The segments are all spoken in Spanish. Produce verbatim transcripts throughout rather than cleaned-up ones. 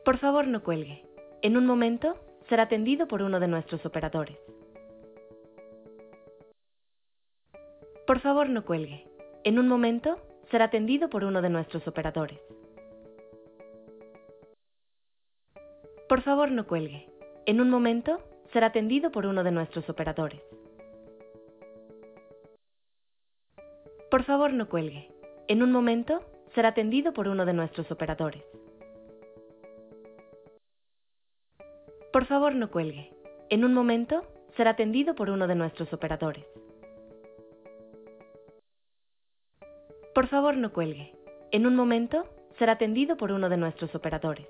Por favor, no cuelgue. En un momento, será atendido por uno de nuestros operadores. Por favor, no cuelgue. En un momento, será atendido por uno de nuestros operadores. Por favor, no cuelgue. En un momento, será atendido por uno de nuestros operadores. Por favor, no cuelgue. En un momento, será atendido por uno de nuestros operadores. Por favor, no cuelgue. En un momento, será atendido por uno de nuestros operadores. Por favor, no cuelgue. En un momento, será atendido por uno de nuestros operadores.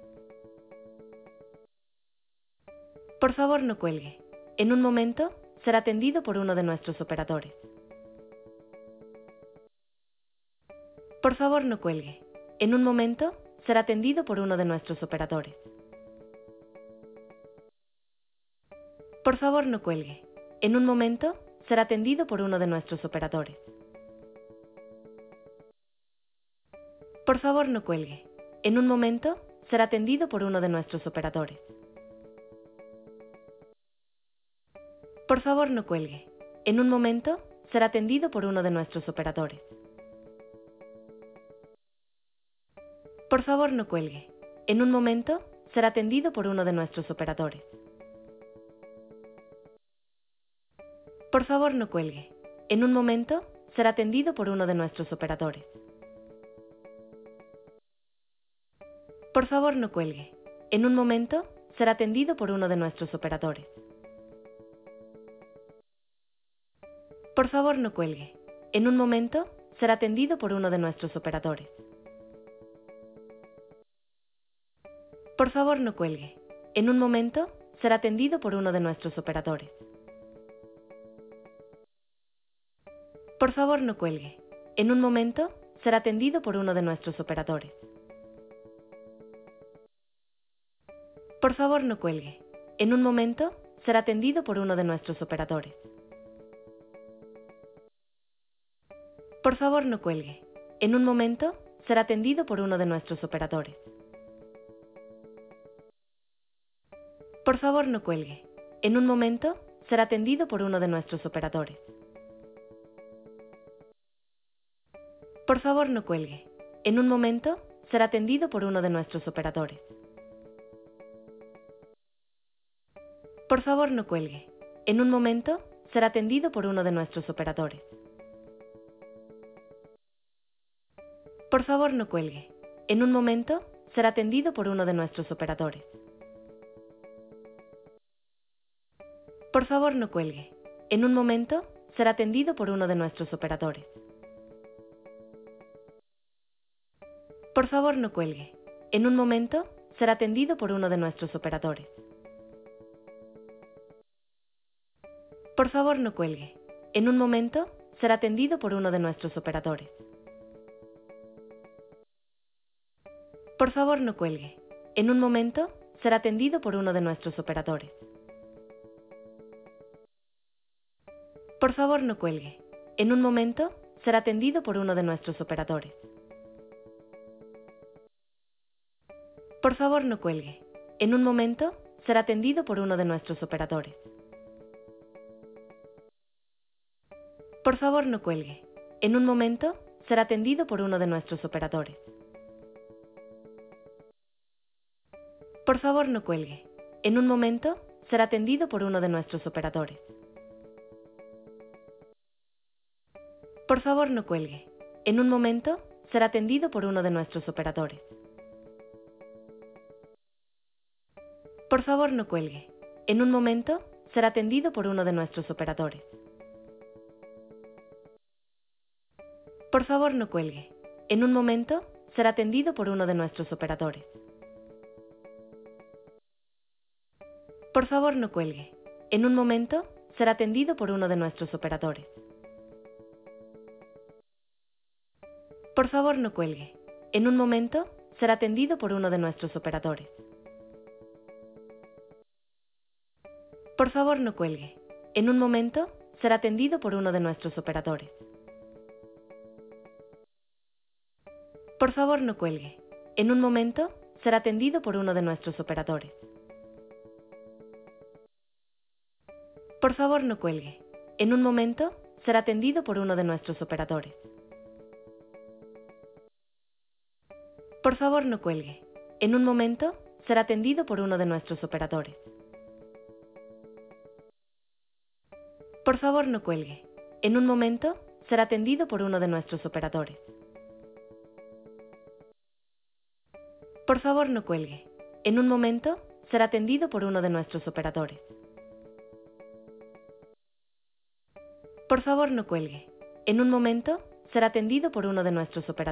Por favor, no cuelgue. En un momento, será atendido por uno de nuestros operadores. Por favor, no cuelgue. En un momento, será atendido por uno de nuestros operadores. Por favor, no cuelgue. En un momento, será atendido por uno de nuestros operadores. Por favor, no cuelgue. En un momento, será atendido por uno de nuestros operadores. Por favor, no cuelgue. En un momento, será atendido por uno de nuestros operadores. Por favor, no cuelgue. En un momento, será atendido por uno de nuestros operadores. Por favor, no cuelgue. En un momento, será atendido por uno de nuestros operadores. Por favor, no cuelgue. En un momento, será atendido por uno de nuestros operadores. Por favor, no cuelgue. En un momento, será atendido por uno de nuestros operadores. Por favor, no cuelgue. En un momento, será atendido por uno de nuestros operadores. Por favor, no cuelgue. En un momento, será atendido por uno de nuestros operadores. Por favor, no cuelgue. En un momento, será atendido por uno de nuestros operadores. Por favor, no cuelgue. En un momento, será atendido por uno de nuestros operadores. Por favor, no cuelgue. En un momento, será atendido por uno de nuestros operadores. Por favor, no cuelgue. En un momento, será atendido por uno de nuestros operadores. Por favor, no cuelgue. En un momento, será atendido por uno de nuestros operadores. Por favor, no cuelgue. En un momento, será atendido por uno de nuestros operadores. Por favor, no cuelgue. En un momento, será atendido por uno de nuestros operadores. Por favor, no cuelgue. En un momento, será atendido por uno de nuestros operadores. Por favor, no cuelgue. En un momento, será atendido por uno de nuestros operadores. Por favor, no cuelgue. En un momento, será atendido por uno de nuestros operadores. Por favor, no cuelgue. En un momento, será atendido por uno de nuestros operadores. Por favor, no cuelgue. En un momento, será atendido por uno de nuestros operadores. Por favor, no cuelgue. En un momento, será atendido por uno de nuestros operadores. Por favor, no cuelgue. En un momento, será atendido por uno de nuestros operadores. Por favor, no cuelgue. En un momento, será atendido por uno de nuestros operadores. Por favor, no cuelgue. En un momento, será atendido por uno de nuestros operadores. Por favor, no cuelgue. En un momento, será atendido por uno de nuestros operadores. Por favor, no cuelgue. En un momento, será atendido por uno de nuestros operadores. Por favor, no cuelgue. En un momento, será atendido por uno de nuestros operadores. Por favor, no cuelgue. En un momento, será atendido por uno de nuestros operadores. Por favor, no cuelgue. En un momento, será atendido por uno de nuestros operadores. Por favor, no cuelgue. En un momento, será atendido por uno de nuestros operadores. Por favor, no cuelgue. En un momento, será atendido por uno de nuestros operadores. Por favor, no cuelgue. En un momento, será atendido por uno de nuestros operadores. Por favor, no cuelgue. En un momento, será atendido por uno de nuestros operadores. Por favor, no cuelgue. En un momento, será atendido por uno de nuestros operadores.